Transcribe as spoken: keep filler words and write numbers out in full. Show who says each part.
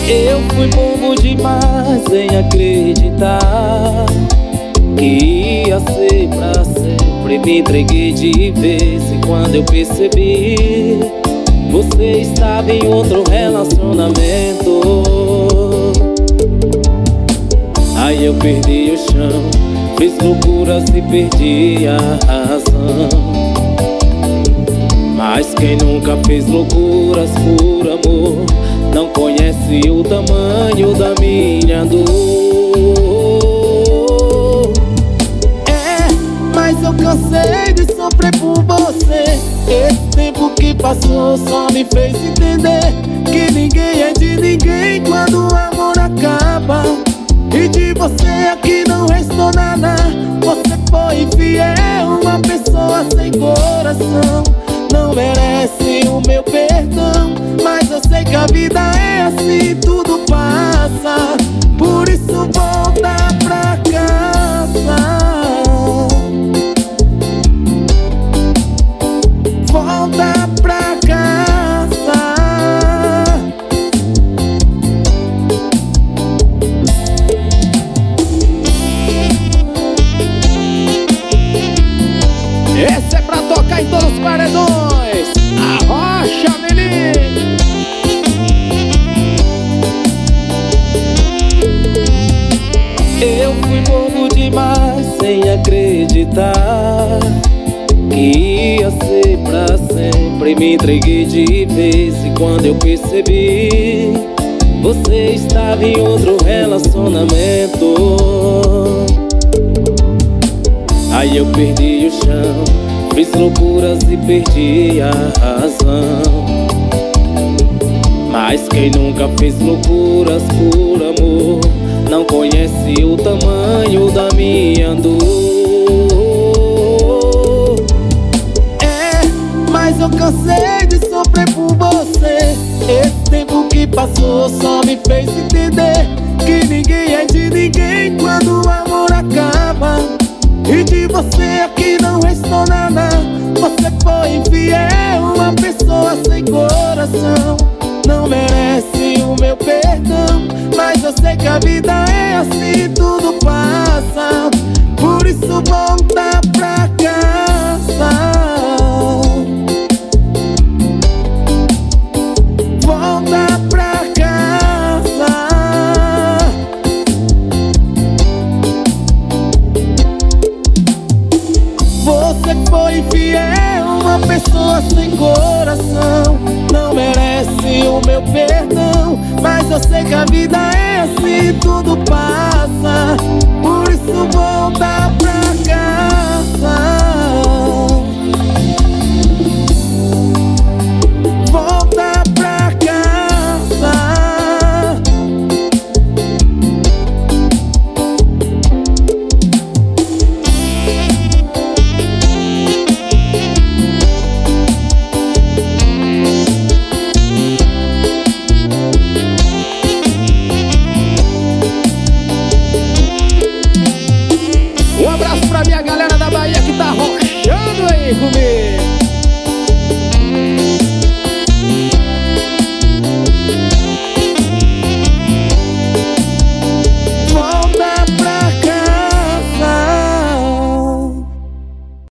Speaker 1: Eu fui bobo demais em acreditar que ia ser pra sempre. Me entreguei de vez e quando eu percebi, você estava em outro relacionamento. Aí eu perdi o chão, fiz loucuras e perdi a razão. Mas quem nunca fez loucuras por amor não conhece o tamanho da minha dor.
Speaker 2: É, mas eu cansei de sofrer por você. Esse tempo que passou só me fez entender que ninguém é de ninguém quando o amor acaba. E de você aqui não restou nada. Você foi infiel, uma pessoa sem coração. Não merece o meu perdão, mas eu sei que a vida é assim, tudo passa. Por isso volta pra casa. Volta pra casa. Esse é pra tocar em todos os paredões. Arrocha, menino.
Speaker 1: Eu fui bobo demais sem acreditar que ia ser pra sempre. Me entreguei de vez e quando eu percebi, você estava em outro relacionamento. Aí eu perdi o chão, fiz loucuras e perdi a razão. Mas quem nunca fez loucuras por amor não conhece o tamanho da minha dor.
Speaker 2: É, mas eu cansei de sofrer por você. Esse tempo que passou só me fez entender que ninguém é de ninguém quando o amor acaba. E de você aqui não restou nada. Você foi infiel, uma pessoa sem coração. Não merece o meu perdão, mas eu sei que a vida é assim, tudo passa. Por isso volta pra casa. Volta pra casa. Você foi infiel, uma pessoa sem coração. Não merece o meu perdão, mas eu sei que a vida é assim, tudo passa. Por isso volta